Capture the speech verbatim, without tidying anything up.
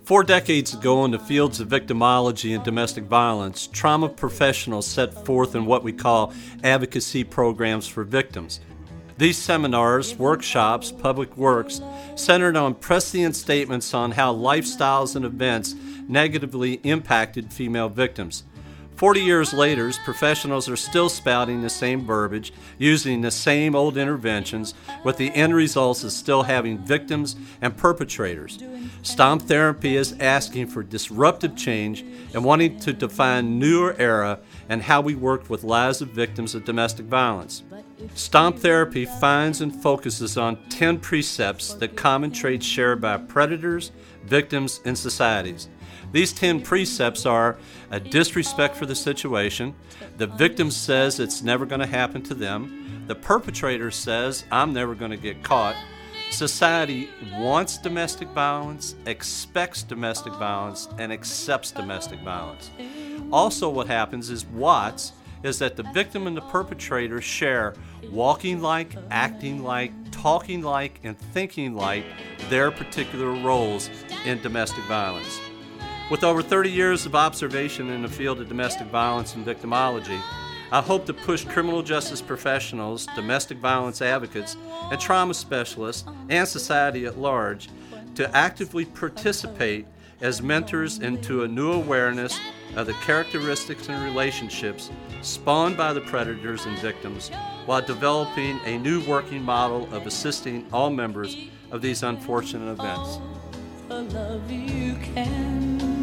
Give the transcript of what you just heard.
Four decades ago, in the fields of victimology and domestic violence, trauma professionals set forth in what we call advocacy programs for victims. These seminars, workshops, public works centered on prescient statements on how lifestyles and events negatively impacted female victims. Forty years later, professionals are still spouting the same verbiage, using the same old interventions, with the end results of still having victims and perpetrators. Stomp Therapy is asking for disruptive change and wanting to define newer era and how we work with lives of victims of domestic violence. Stomp Therapy finds and focuses on ten precepts that common traits shared by predators, victims, and societies. These ten precepts are a disrespect for the situation, the victim says it's never going to happen to them, the perpetrator says I'm never going to get caught, society wants domestic violence, expects domestic violence, and accepts domestic violence. Also what happens is Watts is that the victim and the perpetrator share walking like, acting like, talking like, and thinking like their particular roles in domestic violence. With over thirty years of observation in the field of domestic violence and victimology, I hope to push criminal justice professionals, domestic violence advocates, and trauma specialists, and society at large to actively participate as mentors into a new awareness of the characteristics and relationships spawned by the predators and victims, while developing a new working model of assisting all members of these unfortunate events. The love you can